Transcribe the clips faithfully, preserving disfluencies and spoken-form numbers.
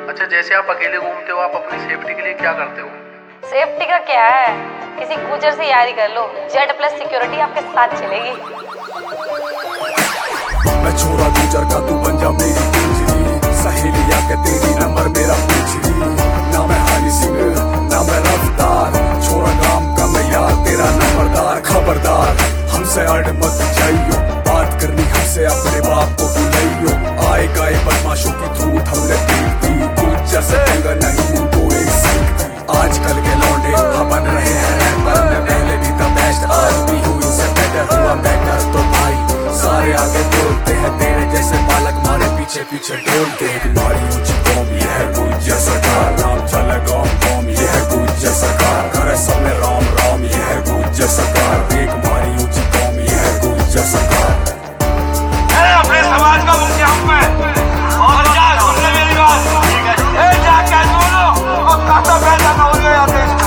अच्छा, जैसे आप अकेले घूमते हो, आप अपनी सेफ्टी के लिए क्या करते हो? सेफ्टी का क्या है, किसी गुजर से यारी कर लो, जेड प्लस सिक्योरिटी आपके साथ चलेगी। मैं छोरा गुजर का, तू बन जा मेरी गुजरी, सहेलिया के तेरी नंबर मेरा पूछरी, ना मैं हरी सिंह ना मैं रफ्तार, छोरा काम का मैं यार तेरा नंबरदार, खबरदार हमसे अड़ मत जाइयो, बात करनी हमसे अपने बाप को बुलाइयो, आए गए बदमाशों की धूत हमने पीट दी, गुजर से पंगा नहीं उनको एक सीख दी, आजकल के लौंडे बन रहे हैं रैपर, मैं पहले भी था बेस्ट, आज भी हूँ इनसे बेटर, हुआ बेटर तो भाई सारे आगे बोलते हैं, तेरे जैसे बालक मारे पीछे पीछे डोलते हैं। तुम्हारी ऊंची कौम ये है गुज्जर सरकार, नाम चले गाँव गाँव ये है गुज्जर सरकार, करे सबने राम राम ये है गुज्जर सरकार, देख हमारी ऊंची कौम ये है गुज्जर सरकार। अपने समाज का मुखिया हूँ मैं, और जा सुन ले मेरी बात, ए जा कह दो और काटा पैसा ना हो गया देश में।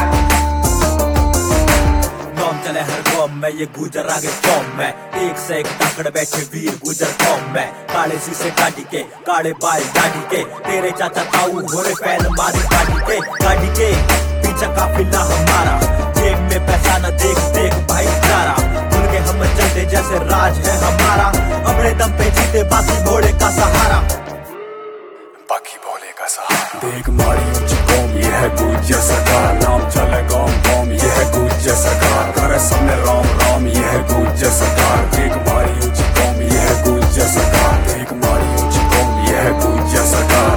नाम चले हर कौम में ये गुजर आगे कौम में, एक से एक ताकड़ बैठे वीर गुजर कौम में, काले शीशे गाड़ी के काले बाल गाड़ी के, तेरे चाचा ताऊ घोड़े पैर मारी गाड़ी के, गाड़ी के पीछे काफिला हमारा, जेब में पैसा न देख देख भाईचारा, खुल के हम चलते जैसे राज है हमारा, अपने दम पे जीते बाकी घोड़े का सहारा, बाकी भोले का सहारा, देख मारी ऊंची कौम ये है गुज्जर सरकार, नाम चले गाँव गाँव ये है गुज्जर सरकार, करे सबने राम राम ये है गुज्जर सरकार, देख मारी ऊंची कौम ये है गुज्जर सरकार, देख मारी ऊंची कौम ये है गुज्जर सरकार।